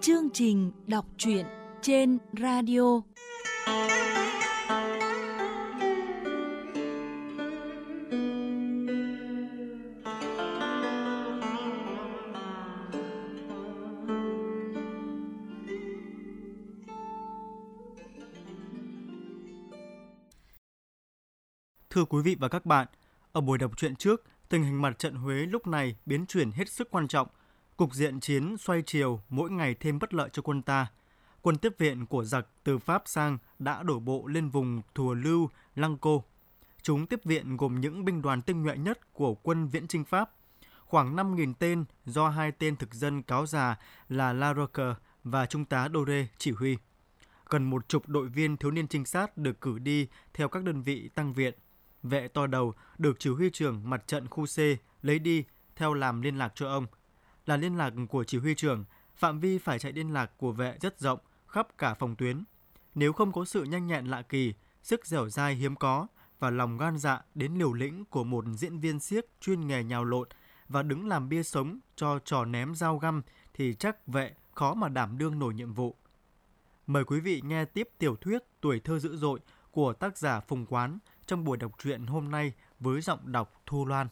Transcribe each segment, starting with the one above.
Chương trình đọc truyện trên radio. Thưa quý vị và các bạn, ở buổi đọc truyện trước, tình hình mặt trận Huế lúc này biến chuyển hết sức quan trọng. Cục diện chiến xoay chiều mỗi ngày thêm bất lợi cho quân ta. Quân tiếp viện của giặc từ Pháp sang đã đổ bộ lên vùng Thùa Lưu, Lăng Cô. Chúng tiếp viện gồm những binh đoàn tinh nhuệ nhất của quân viễn chinh Pháp. Khoảng 5.000 tên do hai tên thực dân cáo già là La Roque và Trung tá Doré chỉ huy. Gần 10 đội viên thiếu niên trinh sát được cử đi theo các đơn vị tăng viện. Vệ to đầu được chỉ huy trưởng mặt trận khu C lấy đi theo làm liên lạc cho ông. Là liên lạc của chỉ huy trưởng, phạm vi phải chạy liên lạc của vệ rất rộng, khắp cả phòng tuyến. Nếu không có sự nhanh nhẹn lạ kỳ, sức dẻo dai hiếm có và lòng gan dạ đến liều lĩnh của một diễn viên xiếc chuyên nghề nhào lộn và đứng làm bia sống cho trò ném dao găm thì chắc vệ khó mà đảm đương nổi nhiệm vụ. Mời quý vị nghe tiếp tiểu thuyết Tuổi thơ dữ dội của tác giả Phùng Quán trong buổi đọc truyện hôm nay với giọng đọc Thu Loan.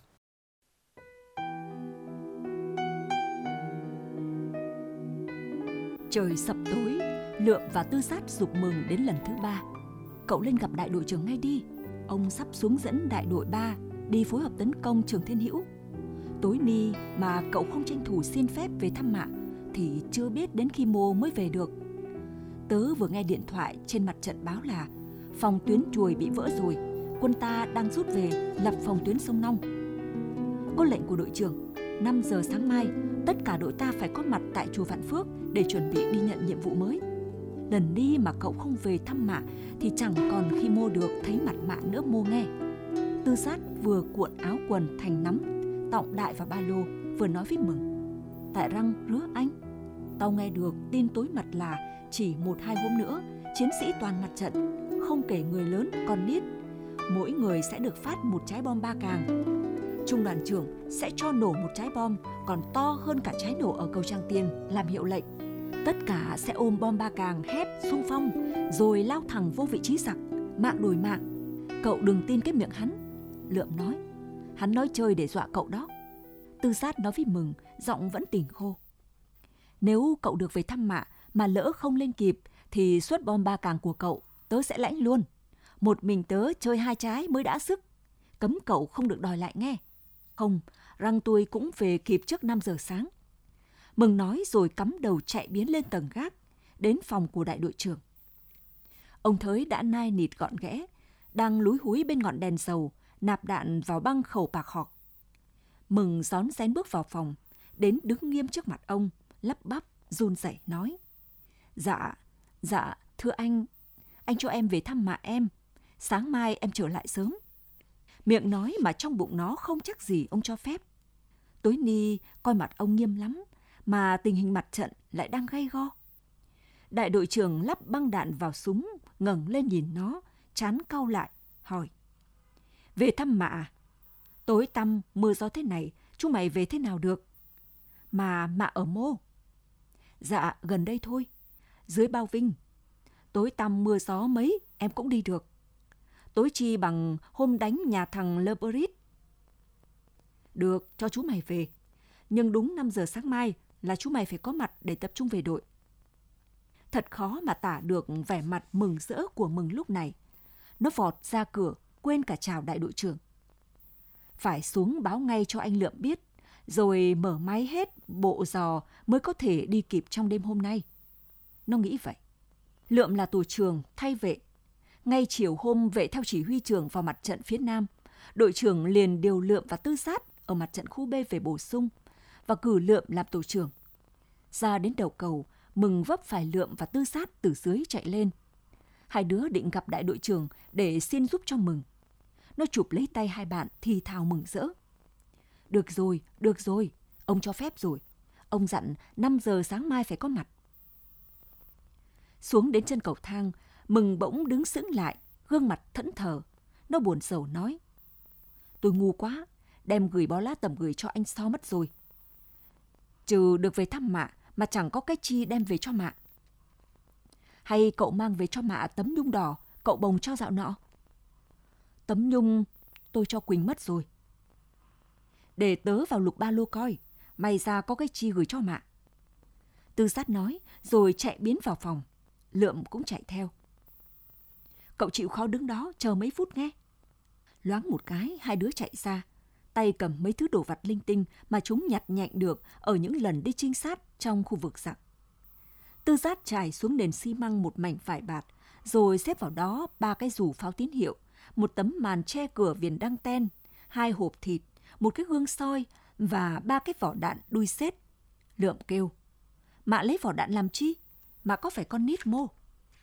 Trời sập tối, Lượm và Tư Sát giục Mừng đến lần thứ 3. Cậu lên gặp đại đội trưởng ngay đi. Ông sắp xuống dẫn đại đội 3 đi phối hợp tấn công Trường Thiên Hữu. Tối ni mà cậu không tranh thủ xin phép về thăm mạ thì chưa biết đến khi mô mới về được. Tớ vừa nghe điện thoại trên mặt trận báo là phòng tuyến Chuồi bị vỡ rồi, quân ta đang rút về lập phòng tuyến sông Nong. Có lệnh của đội trưởng, 5 giờ sáng mai tất cả đội ta phải có mặt tại chùa Vạn Phước để chuẩn bị đi nhận nhiệm vụ mới. Lần đi mà cậu không về thăm mạ thì chẳng còn khi mô được thấy mặt mạ nữa mô nghe. Tư Sát vừa cuộn áo quần thành nắm, tọng đại vào ba lô, vừa nói với Mừng. Tại răng rứa anh, tao nghe được tin tối mật là chỉ 1-2 hôm nữa, chiến sĩ toàn mặt trận, không kể người lớn con nít, mỗi người sẽ được phát một trái bom 3 càng. Trung đoàn trưởng sẽ cho nổ một trái bom còn to hơn cả trái nổ ở cầu Trang Tiên làm hiệu lệnh. Tất cả sẽ ôm bom 3 càng hét xung phong rồi lao thẳng vô vị trí giặc, mạng đổi mạng. Cậu đừng tin cái miệng hắn. Lượm nói, hắn nói chơi để dọa cậu đó. Tư Sát nói với Mừng, giọng vẫn tỉnh khô. Nếu cậu được về thăm mạ mà lỡ không lên kịp thì suất bom 3 càng của cậu tớ sẽ lãnh luôn. Một mình tớ chơi 2 trái mới đã sức. Cấm cậu không được đòi lại nghe. Không, răng tôi cũng về kịp trước 5 giờ sáng. Mừng nói rồi cắm đầu chạy biến lên tầng gác, đến phòng của đại đội trưởng. Ông Thới đã nai nịt gọn ghẽ, đang lúi húi bên ngọn đèn dầu, nạp đạn vào băng khẩu bạc học. Mừng rón rén bước vào phòng, đến đứng nghiêm trước mặt ông, lắp bắp, run rẩy nói. Dạ, thưa anh cho em về thăm mạ em, sáng mai em trở lại sớm. Miệng nói mà trong bụng nó không chắc gì ông cho phép. Tối ni coi mặt ông nghiêm lắm, mà tình hình mặt trận lại đang gay go. Đại đội trưởng lắp băng đạn vào súng, ngẩng lên nhìn nó, trán cau lại, hỏi. Về thăm mạ à? Tối tăm, mưa gió thế này, chúng mày về thế nào được? Mà mạ ở mô? Dạ, gần đây thôi, dưới Bao Vinh. Tối tăm mưa gió mấy, em cũng đi được. Tối chi bằng hôm đánh nhà thằng Le Brit. Được, cho chú mày về. Nhưng đúng 5 giờ sáng mai là chú mày phải có mặt để tập trung về đội. Thật khó mà tả được vẻ mặt mừng rỡ của Mừng lúc này. Nó vọt ra cửa, quên cả chào đại đội trưởng. Phải xuống báo ngay cho anh Lượm biết, rồi mở máy hết bộ giò mới có thể đi kịp trong đêm hôm nay. Nó nghĩ vậy. Lượm là tổ trưởng thay vệ. Ngay chiều hôm vệ theo chỉ huy trưởng vào mặt trận phía Nam, đội trưởng liền điều Lượm và Tư Sát ở mặt trận khu B về bổ sung và cử Lượm làm tổ trưởng. Ra đến đầu cầu, Mừng vấp phải Lượm và Tư Sát từ dưới chạy lên. Hai đứa định gặp đại đội trưởng để xin giúp cho Mừng. Nó chụp lấy tay hai bạn thì thào mừng rỡ. Được rồi, ông cho phép rồi. Ông dặn 5 giờ sáng mai phải có mặt. Xuống đến chân cầu thang, Mừng bỗng đứng sững lại, gương mặt thẫn thờ. Nó buồn rầu nói. Tôi ngu quá, đem gửi bó lá tầm gửi cho anh So mất rồi. Trừ được về thăm mạ mà chẳng có cái chi đem về cho Mạ. Hay cậu mang về cho Mạ tấm nhung đỏ cậu bồng cho dạo nọ? Tấm nhung tôi cho Quỳnh mất rồi. Để tớ vào lục ba lô coi, may ra có cái chi gửi cho Mạ. Tư Sát nói rồi chạy biến vào phòng. Lượm cũng chạy theo. Cậu chịu khó đứng đó chờ mấy phút nghe. Loáng một cái, hai đứa chạy ra, tay cầm mấy thứ đồ vặt linh tinh mà chúng nhặt nhạnh được ở những lần đi trinh sát trong khu vực giặc. Tư Sát trải xuống nền xi măng một mảnh vải bạt, rồi xếp vào đó 3 cái dù pháo tín hiệu, một tấm màn che cửa viền đăng ten, 2 hộp thịt, một cái gương soi và 3 cái vỏ đạn đuôi sét. Lượm kêu: Mạ lấy vỏ đạn làm chi? Mạ có phải con nít mô?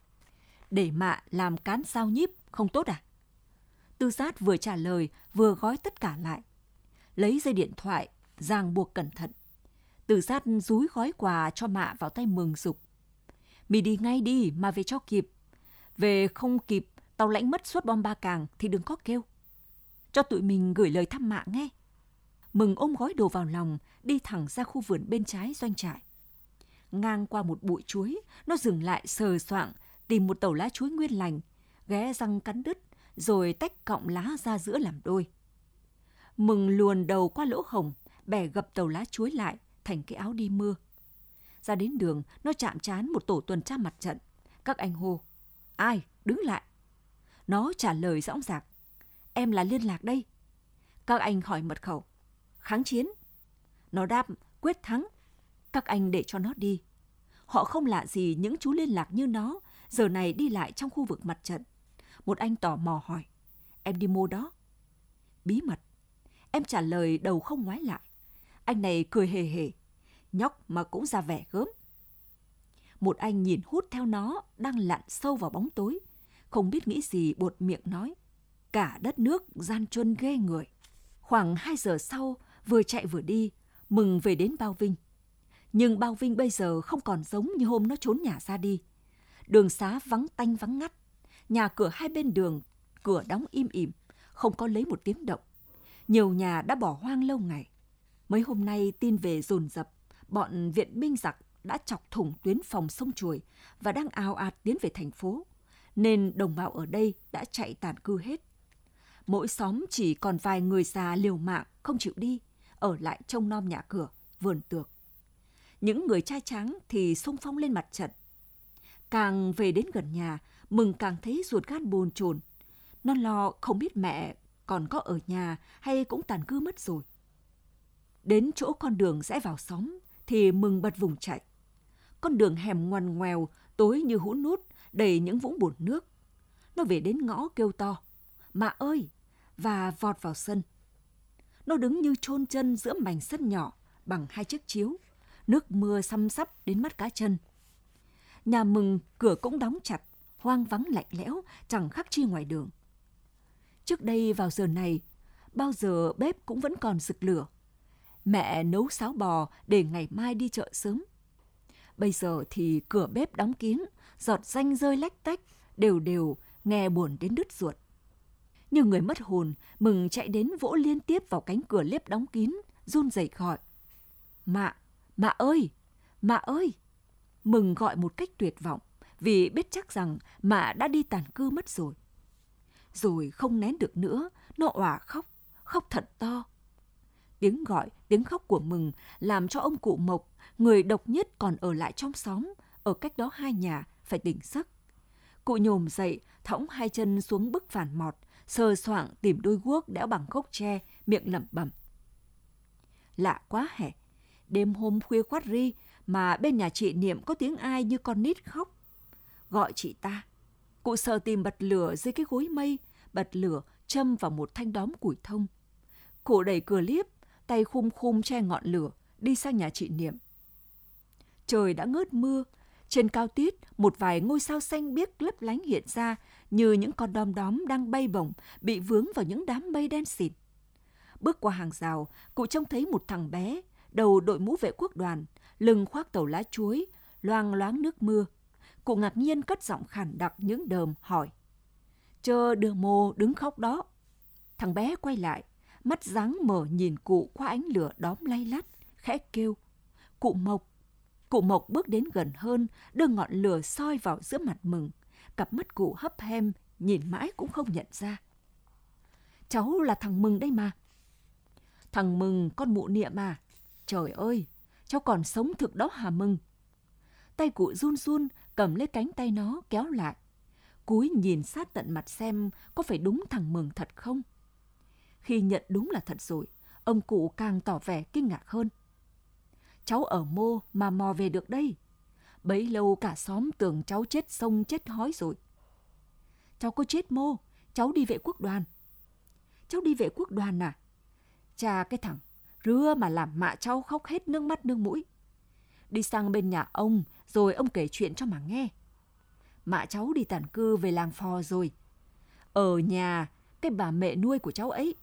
Để Mạ làm cán sao nhíp không tốt à? Tư Sát vừa trả lời vừa gói tất cả lại. Lấy dây điện thoại ràng buộc cẩn thận. Tư Sát dúi gói quà cho Mạ vào tay Mừng giục: Mì đi ngay đi mà về cho kịp. Về không kịp, tàu lãnh mất suốt bom Ba Càng thì đừng có kêu. Cho tụi mình gửi lời thăm Mạ nghe. Mừng ôm gói đồ vào lòng, đi thẳng ra khu vườn bên trái doanh trại. Ngang qua một bụi chuối, nó dừng lại sờ soạng tìm một tàu lá chuối nguyên lành, ghé răng cắn đứt, rồi tách cọng lá ra giữa làm đôi. Mừng luồn đầu qua lỗ hổng, bẻ gập tàu lá chuối lại thành cái áo đi mưa. Ra đến đường, nó chạm trán một tổ tuần tra mặt trận. Các anh hô: Ai? Đứng lại. Nó trả lời dõng dạc: Em là liên lạc đây. Các anh hỏi mật khẩu: Kháng chiến. Nó đáp: Quyết thắng. Các anh để cho nó đi. Họ không lạ gì những chú liên lạc như nó, giờ này đi lại trong khu vực mặt trận. Một anh tò mò hỏi: Em đi mô đó? Bí mật. Em trả lời đầu không ngoái lại. Anh này cười hề hề, nhóc mà cũng ra vẻ gớm. Một anh nhìn hút theo nó đang lặn sâu vào bóng tối, không biết nghĩ gì buột miệng nói: Cả đất nước gian truân ghê người. Khoảng 2 giờ sau, vừa chạy vừa đi, Mừng về đến Bao Vinh. Nhưng Bao Vinh bây giờ không còn giống như hôm nó trốn nhà ra đi. Đường xá vắng tanh vắng ngắt, nhà cửa hai bên đường, cửa đóng im ỉm, không có lấy một tiếng động. Nhiều nhà đã bỏ hoang lâu ngày. Mấy hôm nay tin về dồn dập, bọn viện binh giặc đã chọc thủng tuyến phòng sông Chuồi và đang ào ạt tiến về thành phố, nên đồng bào ở đây đã chạy tản cư hết. Mỗi xóm chỉ còn vài người già liều mạng không chịu đi, ở lại trông nom nhà cửa, vườn tược. Những người trai tráng thì xung phong lên mặt trận. Càng về đến gần nhà, Mừng càng thấy ruột gan bồn chồn. Nó lo không biết mẹ còn có ở nhà hay cũng tàn cư mất rồi. Đến chỗ con đường rẽ vào xóm thì Mừng bật vùng chạy. Con đường hẻm ngoằn ngoèo, tối như hũ nút, đầy những vũng bùn nước. Nó về đến ngõ kêu to: Mạ ơi! Và vọt vào sân. Nó đứng như chôn chân giữa mảnh sân nhỏ bằng 2 chiếc chiếu. Nước mưa xăm xắp đến mắt cá chân. Nhà Mừng cửa cũng đóng chặt, hoang vắng lạnh lẽo, chẳng khác chi ngoài đường. Trước đây vào giờ này, bao giờ bếp cũng vẫn còn rực lửa. Mẹ nấu sáo bò để ngày mai đi chợ sớm. Bây giờ thì cửa bếp đóng kín, giọt ranh rơi lách tách, đều đều, nghe buồn đến đứt ruột. Như người mất hồn, Mừng chạy đến vỗ liên tiếp vào cánh cửa bếp đóng kín, run rẩy gọi: Mạ! Mạ ơi! Mạ ơi! Mừng gọi một cách tuyệt vọng, vì biết chắc rằng Mạ đã đi tàn cư mất rồi. Rồi không nén được nữa, nó òa khóc, khóc thật to. Tiếng gọi, tiếng khóc của Mừng làm cho ông cụ Mộc, người độc nhất còn ở lại trong xóm, ở cách đó 2 nhà, phải tỉnh giấc. Cụ nhổm dậy, thõng 2 chân xuống bức phản mọt, sờ soạng tìm đôi guốc đẽo bằng gốc tre, miệng lẩm bẩm: Lạ quá hẻ, đêm hôm khuya khoắt ri mà bên nhà chị Niệm có tiếng ai như con nít khóc. Gọi chị ta. Cụ sờ tìm bật lửa dưới cái gối mây, bật lửa châm vào một thanh đóm củi thông. Cụ đẩy cửa liếp, tay khum khum che ngọn lửa, đi sang nhà chị Niệm. Trời đã ngớt mưa, trên cao tít một vài ngôi sao xanh biếc lấp lánh hiện ra như những con đom đóm đang bay bổng bị vướng vào những đám mây đen xịt. Bước qua hàng rào, cụ trông thấy một thằng bé, đầu đội mũ vệ quốc đoàn, lưng khoác tàu lá chuối, loang loáng nước mưa. Cụ ngạc nhiên cất giọng khàn đặc những đờm hỏi: Chơ đưa mô đứng khóc đó. Thằng bé quay lại, mắt dáng mở nhìn cụ qua ánh lửa đóm lay lắt, khẽ kêu: Cụ Mộc. Cụ Mộc bước đến gần hơn, đưa ngọn lửa soi vào giữa mặt Mừng. Cặp mắt cụ hấp hem, nhìn mãi cũng không nhận ra. Cháu là thằng Mừng đây mà. Thằng Mừng, con mụ Niệm à? Trời ơi, cháu còn sống thực đó hả Mừng? Tay cụ run run, cầm lấy cánh tay nó, kéo lại. Cúi nhìn sát tận mặt xem có phải đúng thằng Mừng thật không. Khi nhận đúng là thật rồi, ông cụ càng tỏ vẻ kinh ngạc hơn. Cháu ở Mô mà mò về được đây. Bấy lâu cả xóm tưởng cháu chết sông chết hói rồi. Cháu có chết Mô, cháu đi vệ quốc đoàn. Cháu đi vệ quốc đoàn à? Chà, cái thằng rứa mà làm mạ cháu khóc hết nước mắt nước mũi. Đi sang bên nhà ông, rồi ông kể chuyện cho mà nghe. Mạ cháu đi tản cư về làng Phò rồi. Ở nhà cái bà mẹ nuôi của cháu ấy.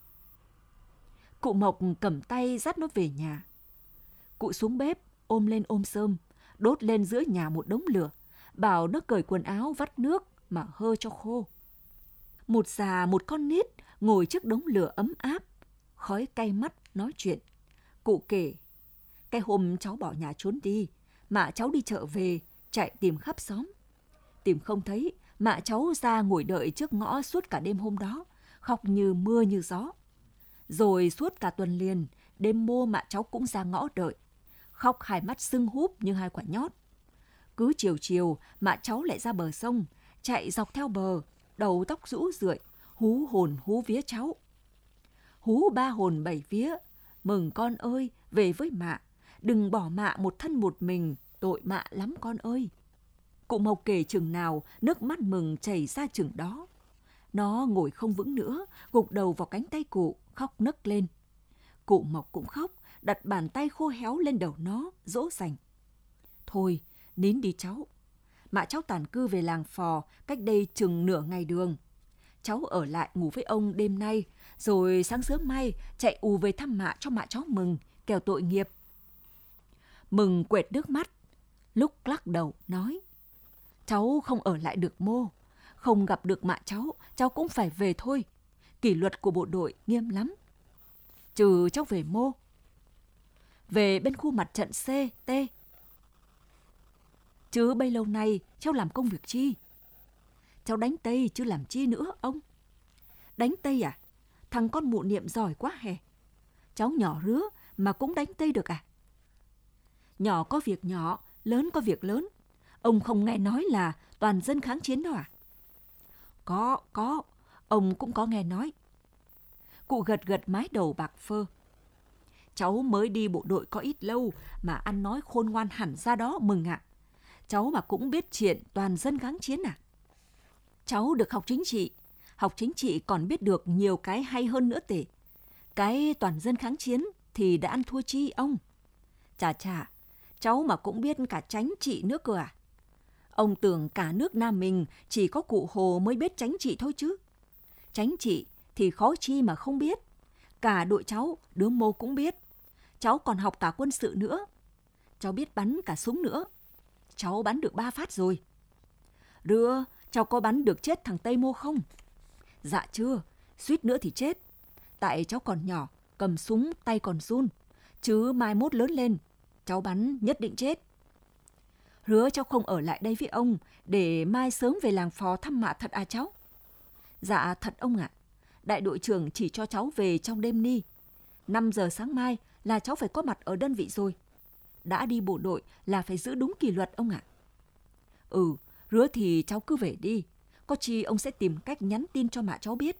Cụ Mộc cầm tay dắt nó về nhà. Cụ xuống bếp, ôm lên ôm xơm, đốt lên giữa nhà một đống lửa, bảo nó cởi quần áo vắt nước mà hơ cho khô. Một già một con nít ngồi trước đống lửa ấm áp, khói cay mắt nói chuyện. Cụ kể, cái hôm cháu bỏ nhà trốn đi, mạ cháu đi chợ về, chạy tìm khắp xóm. Tìm không thấy, mạ cháu ra ngồi đợi trước ngõ suốt cả đêm hôm đó, khóc như mưa như gió. Rồi suốt cả tuần liền, đêm Mô mạ cháu cũng ra ngõ đợi, khóc hai mắt sưng húp như hai quả nhót. Cứ chiều chiều, mạ cháu lại ra bờ sông, chạy dọc theo bờ, đầu tóc rũ rượi, hú hồn hú vía cháu. Hú ba hồn bảy vía, Mừng con ơi, về với mạ, đừng bỏ mạ một thân một mình, tội mạ lắm con ơi. Cụ Mộc kể chừng nào, nước mắt Mừng chảy ra chừng đó. Nó ngồi không vững nữa, gục đầu vào cánh tay cụ, khóc nấc lên. Cụ Mộc cũng khóc, đặt bàn tay khô héo lên đầu nó, dỗ dành. Thôi, nín đi cháu. Mạ cháu tản cư về làng Phò, cách đây chừng nửa ngày đường. Cháu ở lại ngủ với ông đêm nay, rồi sáng sớm mai chạy ù về thăm mạ cho mạ cháu Mừng, kẻo tội nghiệp. Mừng quệt nước mắt, lúc lắc đầu nói, cháu không ở lại được Mô, không gặp được mạ cháu cũng phải về thôi. Kỷ luật của bộ đội nghiêm lắm. Trừ cháu về Mô. Về bên khu mặt trận C, T. Chứ bấy lâu nay cháu làm công việc chi? Cháu đánh Tây chứ làm chi nữa ông? Đánh Tây à? Thằng con mụ Niệm giỏi quá hè. Cháu nhỏ rứa mà cũng đánh Tây được à? Nhỏ có việc nhỏ, lớn có việc lớn. Ông không nghe nói là toàn dân kháng chiến đâu à? Có, ông cũng có nghe nói. Cụ gật gật mái đầu bạc phơ. Cháu mới đi bộ đội có ít lâu mà ăn nói khôn ngoan hẳn ra đó Mừng ạ. Cháu mà cũng biết chuyện toàn dân kháng chiến à? Cháu được học chính trị còn biết được nhiều cái hay hơn nữa tể. Cái toàn dân kháng chiến thì đã ăn thua chi ông? Chà, cháu mà cũng biết cả chánh trị nữa cơ à? Ông tưởng cả nước Nam mình chỉ có cụ Hồ mới biết chánh trị thôi chứ. Chánh trị thì khó chi mà không biết. Cả đội cháu, đứa Mô cũng biết. Cháu còn học cả quân sự nữa. Cháu biết bắn cả súng nữa. Cháu bắn được 3 phát rồi. Rưa, cháu có bắn được chết thằng Tây Mô không? Dạ chưa, suýt nữa thì chết. Tại cháu còn nhỏ, cầm súng tay còn run. Chứ mai mốt lớn lên, cháu bắn nhất định chết. Hứa cháu không ở lại đây với ông để mai sớm về làng Phò thăm mạ thật à cháu? Dạ thật ông ạ. Đại đội trưởng chỉ cho cháu về trong đêm ni. 5 giờ sáng mai là cháu phải có mặt ở đơn vị rồi. Đã đi bộ đội là phải giữ đúng kỷ luật ông ạ. Hứa thì cháu cứ về đi. Có chi ông sẽ tìm cách nhắn tin cho mạ cháu biết.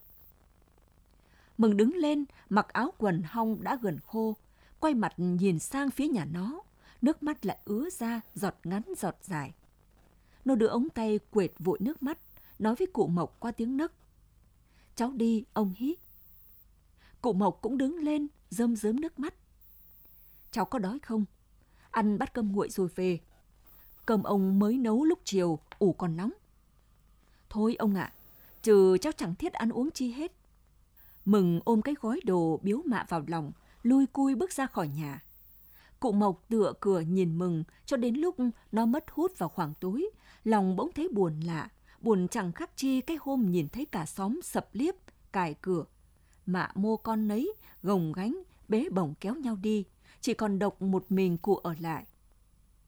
Mừng đứng lên, mặc áo quần hong đã gần khô, quay mặt nhìn sang phía nhà nó. Nước mắt lại ứa ra, giọt ngắn giọt dài. Nó đưa ống tay quệt vội nước mắt, nói với cụ Mộc qua tiếng nấc. Cháu đi, ông hí. Cụ Mộc cũng đứng lên, rơm rớm nước mắt. Cháu có đói không? Ăn bát cơm nguội rồi về. Cơm ông mới nấu lúc chiều, ủ còn nóng. Thôi ông ạ, trừ cháu chẳng thiết ăn uống chi hết. Mừng ôm cái gói đồ biếu mạ vào lòng, lui cui bước ra khỏi nhà. Cụ Mộc tựa cửa nhìn Mừng cho đến lúc nó mất hút vào khoảng tối, lòng bỗng thấy buồn lạ, buồn chẳng khác chi cái hôm nhìn thấy cả xóm sập liếp, cài cửa. Mạ Mô con nấy, gồng gánh, bế bổng kéo nhau đi, chỉ còn độc một mình cụ ở lại.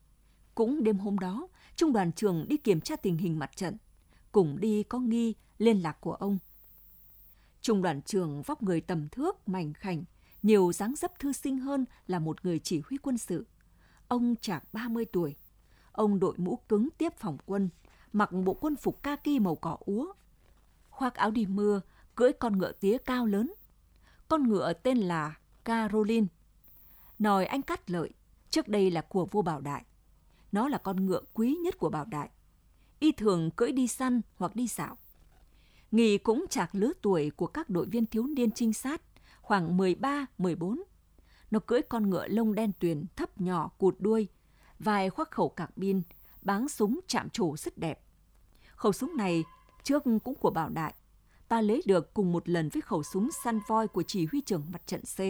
Cũng đêm hôm đó, trung đoàn trưởng đi kiểm tra tình hình mặt trận. Cùng đi có Nghi, liên lạc của ông. Trung đoàn trưởng vóc người tầm thước, mảnh khảnh, nhiều dáng dấp thư sinh hơn là một người chỉ huy quân sự. Ông chạc 30 tuổi. Ông đội mũ cứng tiếp phòng quân, mặc bộ quân phục kaki màu cỏ úa. Khoác áo đi mưa, cưỡi con ngựa tía cao lớn. Con ngựa tên là Caroline. Nòi anh Cát Lợi, trước đây là của vua Bảo Đại. Nó là con ngựa quý nhất của Bảo Đại. Y thường cưỡi đi săn hoặc đi dạo. Nghi cũng chạc lứa tuổi của các đội viên thiếu niên trinh sát, khoảng 13, 14. Nó cưỡi con ngựa lông đen tuyền, thấp nhỏ, cụt đuôi, vai khoác khẩu carbine, báng súng chạm trổ rất đẹp. Khẩu súng này trước cũng của Bảo Đại. Ta lấy được cùng một lần với khẩu súng săn voi của chỉ huy trưởng mặt trận C.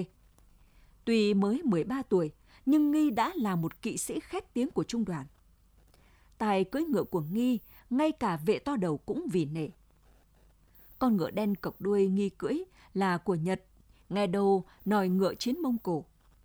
Tuy mới 13 tuổi, nhưng Nghi đã là một kỵ sĩ khét tiếng của trung đoàn. Tài cưỡi ngựa của Nghi, ngay cả vệ to đầu cũng vì nể. Con ngựa đen cộc đuôi Nghi cưỡi là của Nhật, nghe đâu nòi ngựa chiến Mông Cổ.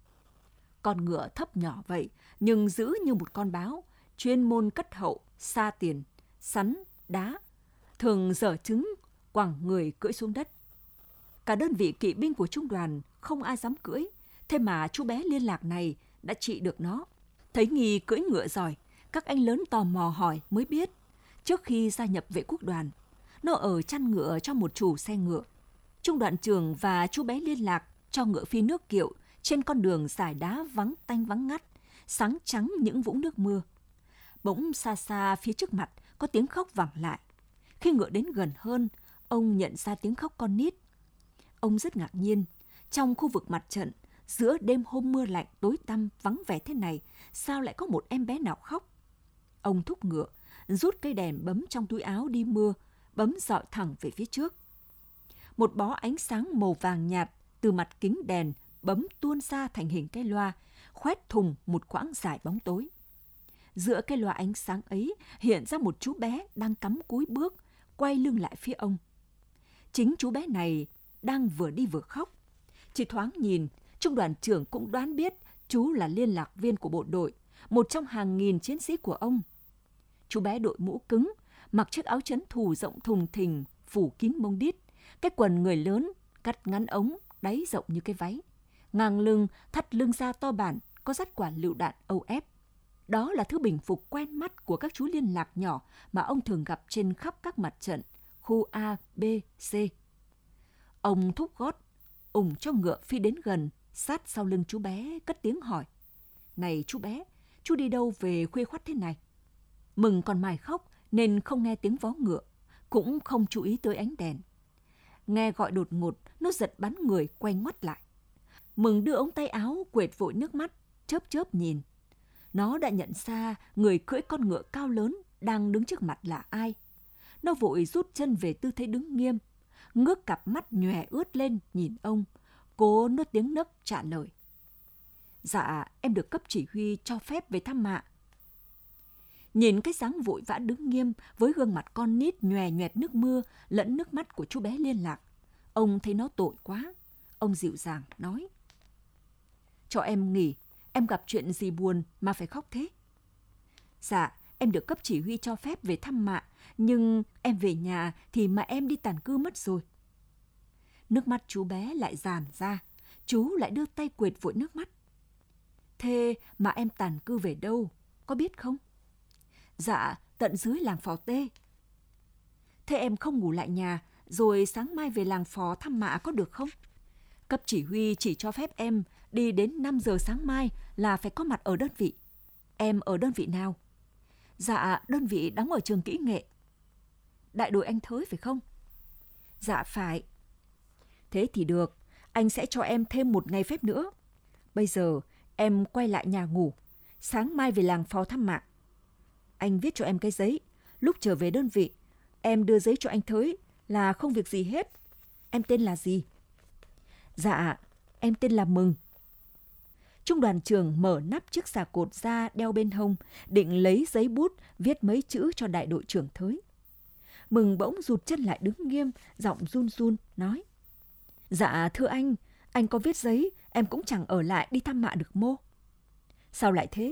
Con ngựa thấp nhỏ vậy, nhưng giữ như một con báo, chuyên môn cất hậu, sa tiền, sắn, đá, thường dở trứng, quẳng người cưỡi xuống đất. Cả đơn vị kỵ binh của trung đoàn không ai dám cưỡi, thế mà chú bé liên lạc này đã trị được nó. Thấy Nghi cưỡi ngựa giỏi, các anh lớn tò mò hỏi mới biết, trước khi gia nhập vệ quốc đoàn, nó ở chăn ngựa cho một chủ xe ngựa. Trung đoàn trưởng và chú bé liên lạc cho ngựa phi nước kiệu trên con đường dải đá vắng tanh vắng ngắt, sáng trắng những vũng nước mưa. Bỗng xa xa phía trước mặt có tiếng khóc vẳng lại. Khi ngựa đến gần hơn, ông nhận ra tiếng khóc con nít. Ông rất ngạc nhiên, trong khu vực mặt trận, giữa đêm hôm mưa lạnh tối tăm vắng vẻ thế này, sao lại có một em bé nào khóc? Ông thúc ngựa, rút cây đèn bấm trong túi áo đi mưa, bấm dọi thẳng về phía trước. Một bó ánh sáng màu vàng nhạt từ mặt kính đèn bấm tuôn ra thành hình cái loa, khoét thùng một quãng dài bóng tối. Giữa cái loa ánh sáng ấy hiện ra một chú bé đang cắm cúi bước, quay lưng lại phía ông. Chính chú bé này đang vừa đi vừa khóc. Chỉ thoáng nhìn, trung đoàn trưởng cũng đoán biết chú là liên lạc viên của bộ đội, một trong hàng nghìn chiến sĩ của ông. Chú bé đội mũ cứng, mặc chiếc áo trấn thủ rộng thùng thình, phủ kín mông đít, cái quần người lớn, cắt ngắn ống, đáy rộng như cái váy. Ngang lưng, thắt lưng da to bản, có dắt quả lựu đạn Âu ép. Đó là thứ bình phục quen mắt của các chú liên lạc nhỏ mà ông thường gặp trên khắp các mặt trận, khu A, B, C. Ông thúc gót, ủng cho ngựa phi đến gần, sát sau lưng chú bé, cất tiếng hỏi. Này chú bé, chú đi đâu về khuya khoắt thế này? Mừng còn mải khóc nên không nghe tiếng vó ngựa, cũng không chú ý tới ánh đèn. Nghe gọi đột ngột, nó giật bắn người quay ngoắt lại. Mừng đưa ống tay áo quệt vội nước mắt, chớp chớp nhìn. Nó đã nhận ra người cưỡi con ngựa cao lớn đang đứng trước mặt là ai. Nó vội rút chân về tư thế đứng nghiêm, ngước cặp mắt nhòe ướt lên nhìn ông, cố nuốt tiếng nấc trả lời. Dạ, em được cấp chỉ huy cho phép về thăm mạ. Nhìn cái dáng vội vã đứng nghiêm với gương mặt con nít nhòe nhoẹt nước mưa lẫn nước mắt của chú bé liên lạc, ông thấy nó tội quá. Ông dịu dàng nói. Cho em nghỉ, em gặp chuyện gì buồn mà phải khóc thế? Dạ, em được cấp chỉ huy cho phép về thăm mạ, nhưng em về nhà thì mẹ em đi tản cư mất rồi. Nước mắt chú bé lại dàn ra, chú lại đưa tay quệt vội nước mắt. Thế mà em tản cư về đâu, có biết không? Dạ, tận dưới làng Phò Tê. Thế em không ngủ lại nhà, rồi sáng mai về làng Phò thăm mạ có được không? Cấp chỉ huy chỉ cho phép em đi đến 5 giờ sáng mai là phải có mặt ở đơn vị. Em ở đơn vị nào? Dạ, đơn vị đóng ở trường kỹ nghệ. Đại đội anh Thới phải không? Dạ phải. Thế thì được, anh sẽ cho em thêm một ngày phép nữa. Bây giờ em quay lại nhà ngủ, sáng mai về làng Phò thăm mạ. Anh viết cho em cái giấy, lúc trở về đơn vị, em đưa giấy cho anh Thới là không việc gì hết. Em tên là gì? Dạ, em tên là Mừng. Trung đoàn trưởng mở nắp chiếc xà cột ra đeo bên hông, định lấy giấy bút viết mấy chữ cho đại đội trưởng Thới. Mừng bỗng rụt chân lại đứng nghiêm, giọng run run, nói. Dạ thưa anh có viết giấy, em cũng chẳng ở lại đi thăm mạ được mô. Sao lại thế?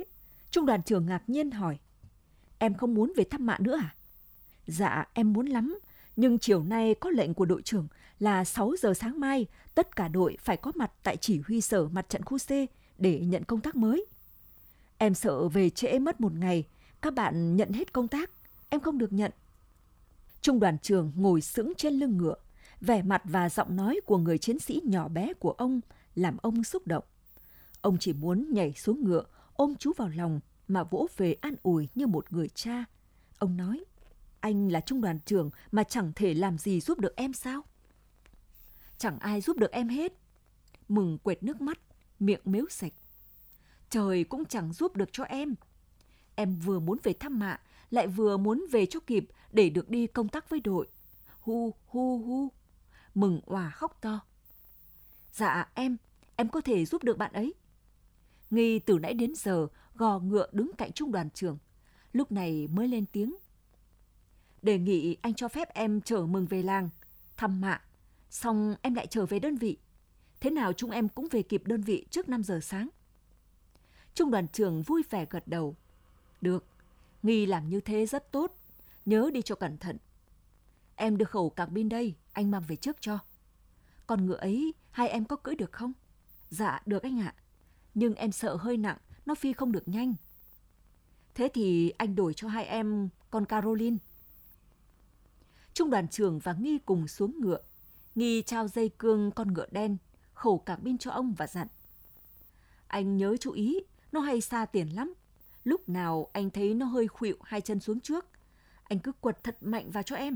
Trung đoàn trưởng ngạc nhiên hỏi, em không muốn về thăm Mạ nữa à? Dạ, em muốn lắm, nhưng chiều nay có lệnh của đội trưởng là 6 giờ sáng mai, tất cả đội phải có mặt tại chỉ huy sở mặt trận khu C để nhận công tác mới. Em sợ về trễ mất một ngày, các bạn nhận hết công tác, em không được nhận. Trung đoàn trưởng ngồi sững trên lưng ngựa, vẻ mặt và giọng nói của người chiến sĩ nhỏ bé của ông làm ông xúc động. Ông chỉ muốn nhảy xuống ngựa, ôm chú vào lòng mà vỗ về an ủi như một người cha. Ông nói, anh là trung đoàn trưởng mà chẳng thể làm gì giúp được em sao? Chẳng ai giúp được em hết. Mừng quệt nước mắt, miệng mếu sạch. Trời cũng chẳng giúp được cho em. Em vừa muốn về thăm Mạ, lại vừa muốn về cho kịp để được đi công tác với đội. Hu hu hu. Mừng òa khóc to. Dạ em có thể giúp được bạn ấy. Nghi từ nãy đến giờ gò ngựa đứng cạnh trung đoàn trưởng, lúc này mới lên tiếng. Đề nghị anh cho phép em chở Mừng về làng, thăm Mạ, xong em lại trở về đơn vị. Thế nào chúng em cũng về kịp đơn vị trước 5 giờ sáng. Trung đoàn trưởng vui vẻ gật đầu. Được, Nghi làm như thế rất tốt, nhớ đi cho cẩn thận. Em đưa khẩu cạc pin đây, anh mang về trước cho. Còn ngựa ấy, hai em có cưỡi được không? Dạ, được anh ạ. Nhưng em sợ hơi nặng, nó phi không được nhanh. Thế thì anh đổi cho hai em con Caroline. Trung đoàn trưởng và Nghi cùng xuống ngựa. Nghi trao dây cương con ngựa đen, khẩu cạc pin cho ông và dặn. Anh nhớ chú ý, nó hay xa tiền lắm. Lúc nào anh thấy nó hơi khuỵu hai chân xuống trước, anh cứ quật thật mạnh vào cho em.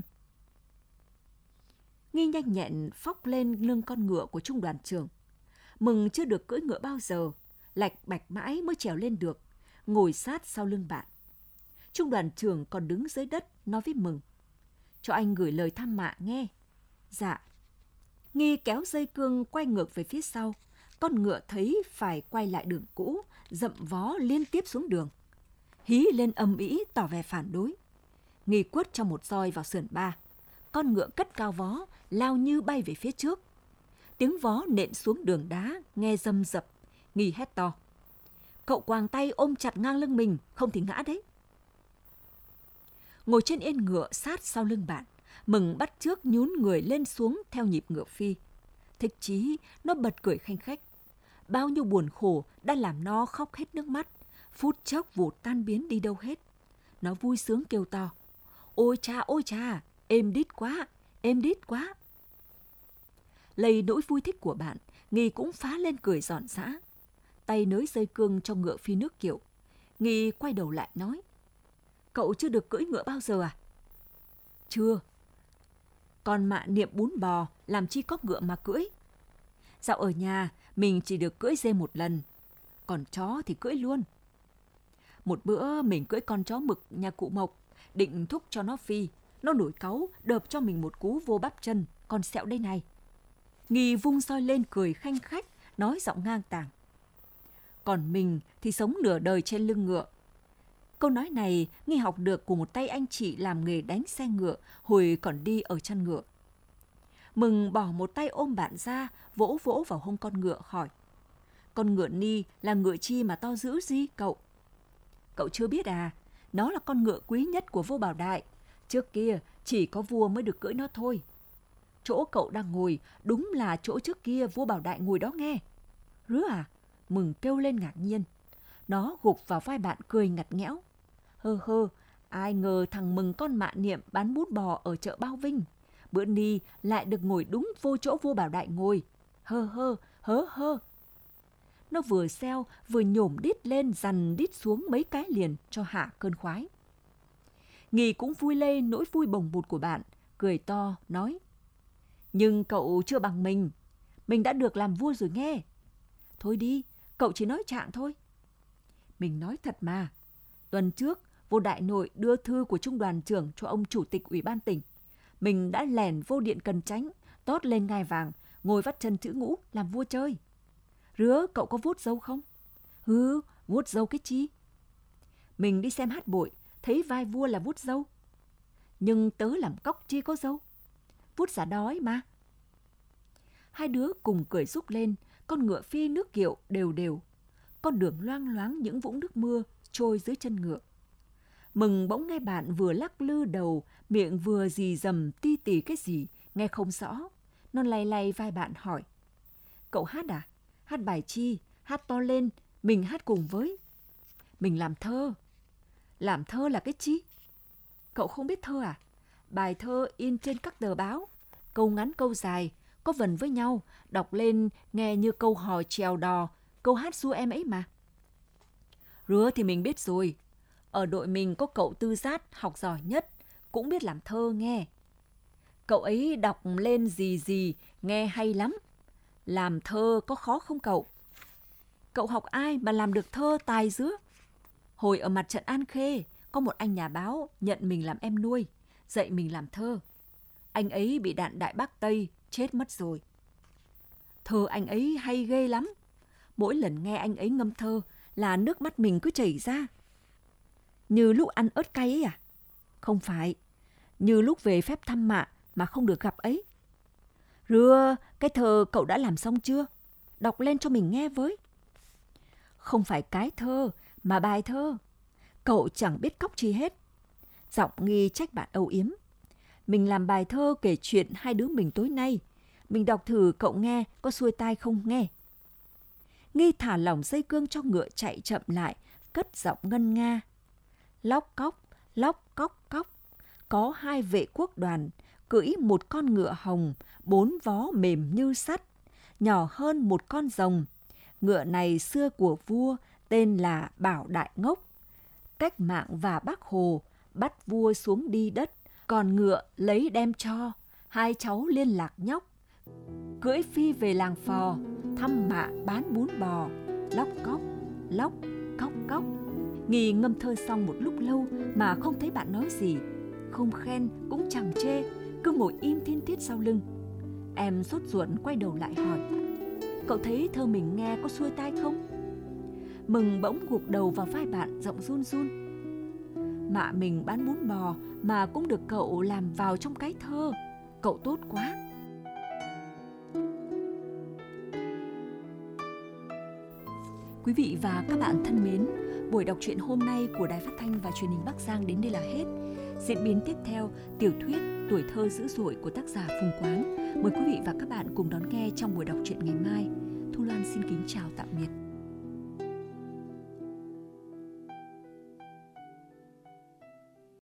Nghi nhanh nhẹn phóc lên lưng con ngựa của trung đoàn trưởng. Mừng chưa được cưỡi ngựa bao giờ, lạch bạch mãi mới trèo lên được, ngồi sát sau lưng bạn. Trung đoàn trưởng còn đứng dưới đất nói với Mừng. Cho anh gửi lời thăm Mạ nghe. Dạ. Nghi kéo dây cương quay ngược về phía sau. Con ngựa thấy phải quay lại đường cũ, dậm vó liên tiếp xuống đường. Hí lên ầm ĩ tỏ vẻ phản đối. Nghi quất cho một roi vào sườn ba. Con ngựa cất cao vó, lao như bay về phía trước. Tiếng vó nện xuống đường đá, nghe rầm rập. Nghi hét to. Cậu quàng tay ôm chặt ngang lưng mình, không thì ngã đấy. Ngồi trên yên ngựa sát sau lưng bạn, Mừng bắt chước nhún người lên xuống theo nhịp ngựa phi. Thích chí, nó bật cười khanh khách. Bao nhiêu buồn khổ đã làm nó khóc hết nước mắt, phút chốc vụt tan biến đi đâu hết. Nó vui sướng kêu to. Ôi cha, êm đít quá, êm đít quá. Lây nỗi vui thích của bạn, Nghi cũng phá lên cười giòn giã. Tay nới dây cương cho ngựa phi nước kiệu. Nghi quay đầu lại nói. Cậu chưa được cưỡi ngựa bao giờ à? Chưa. Còn Mạ niệm bún bò, làm chi có ngựa mà cưỡi. Dạo ở nhà, mình chỉ được cưỡi dê một lần. Còn chó thì cưỡi luôn. Một bữa mình cưỡi con chó mực nhà cụ Mộc, định thúc cho nó phi. Nó nổi cáu, đợp cho mình một cú vô bắp chân, con sẹo đây này. Nghi vung roi lên cười khanh khách, nói giọng ngang tàng. Còn mình thì sống nửa đời trên lưng ngựa. Câu nói này Nghi học được của một tay anh chị làm nghề đánh xe ngựa hồi còn đi ở chăn ngựa. Mừng bỏ một tay ôm bạn ra, vỗ vỗ vào hông con ngựa hỏi. Con ngựa Ni là ngựa chi mà to dữ gì cậu? Cậu chưa biết à, nó là con ngựa quý nhất của vua Bảo Đại. Trước kia chỉ có vua mới được cưỡi nó thôi. Chỗ cậu đang ngồi đúng là chỗ trước kia vua Bảo Đại ngồi đó nghe. Rứa à? Mừng kêu lên ngạc nhiên. Nó gục vào vai bạn cười ngặt nghẽo. Hơ, ai ngờ thằng Mừng con Mạ Niệm bán bún bò ở chợ Bao Vinh. Bữa Ni lại được ngồi đúng vô chỗ vua Bảo Đại ngồi. Hơ. Nó vừa xeo vừa nhổm đít lên dằn đít xuống mấy cái liền cho hạ cơn khoái. Nghi cũng vui lây nỗi vui bồng bột của bạn, cười to nói. Nhưng cậu chưa bằng mình đã được làm vua rồi nghe. Thôi đi, cậu chỉ nói trạng thôi. Mình nói thật mà. Tuần trước, vua Đại Nội đưa thư của trung đoàn trưởng cho ông chủ tịch ủy ban tỉnh. Mình đã lẻn vô điện Cần Chánh, tót lên ngai vàng, ngồi vắt chân chữ ngũ làm vua chơi. Rứa, cậu có vuốt râu không? Vuốt râu cái chi? Mình đi xem hát bội, thấy vai vua là vuốt râu. Nhưng tớ làm cóc chi có râu. Vuốt giả đói mà. Hai đứa cùng cười rúc lên, con ngựa phi nước kiệu đều đều. con đường loang loáng những vũng nước mưa trôi dưới chân ngựa. Mừng bỗng nghe bạn vừa lắc lư đầu, miệng vừa rì rầm ti tì cái gì, nghe không rõ. Nó lay lay vai bạn hỏi: "Cậu hát à? Hát bài chi? Hát to lên, mình hát cùng với." "Mình làm thơ." "Làm thơ là cái chi?" "Cậu không biết thơ à? Bài thơ in trên các tờ báo, câu ngắn câu dài, có vần với nhau, đọc lên nghe như câu hò chèo đò, câu hát ru em ấy mà." "Rứa thì mình biết rồi. Ở đội mình có cậu Tư Giác học giỏi nhất, cũng biết làm thơ nghe. Cậu ấy đọc lên gì gì, nghe hay lắm. Làm thơ có khó không cậu?" "Cậu học ai mà làm được thơ tài dứa?" "Hồi ở mặt trận An Khê, có một anh nhà báo nhận mình làm em nuôi, dạy mình làm thơ. Anh ấy bị đạn Đại Bác Tây, chết mất rồi. Thơ anh ấy hay ghê lắm. Mỗi lần nghe anh ấy ngâm thơ là nước mắt mình cứ chảy ra." "Như lúc ăn ớt cay ấy à?" "Không phải, như lúc về phép thăm mạ mà không được gặp ấy." "Rưa, cái thơ cậu đã làm xong chưa? Đọc lên cho mình nghe với." "Không phải cái thơ, mà bài thơ. Cậu chẳng biết cóc chi hết." Giọng Nghi trách bạn âu yếm. "Mình làm bài thơ kể chuyện hai đứa mình tối nay. Mình đọc thử cậu nghe có xuôi tai không nghe." Nghi thả lỏng dây cương cho ngựa chạy chậm lại, cất giọng ngân nga: "Lóc cóc cóc, có hai vệ quốc đoàn, cưỡi một con ngựa hồng, 4 vó mềm như sắt, nhỏ hơn một con rồng. Ngựa này xưa của vua, tên là Bảo Đại Ngốc. Cách mạng và Bác Hồ bắt vua xuống đi đất, còn ngựa lấy đem cho, hai cháu liên lạc nhóc. Cưỡi phi về làng Phò, thăm mạ bán bún bò, lóc cóc cóc." Nghi ngâm thơ xong một lúc lâu mà không thấy bạn nói gì, không khen cũng chẳng chê, cứ ngồi im thiên thiết sau lưng. Em sốt ruột quay đầu lại hỏi: "Cậu thấy thơ mình nghe có xuôi tai không?" Mừng bỗng gục đầu vào vai bạn, giọng run run: "Mạ mình bán bún bò mà cũng được cậu làm vào trong cái thơ. Cậu tốt quá." Quý vị và các bạn thân mến, buổi đọc truyện hôm nay của Đài Phát thanh và Truyền hình Bắc Giang đến đây là hết. Diễn biến tiếp theo, tiểu thuyết Tuổi thơ dữ dội của tác giả Phùng Quán. Mời quý vị và các bạn cùng đón nghe trong buổi đọc truyện ngày mai. Thu Loan xin kính chào tạm biệt.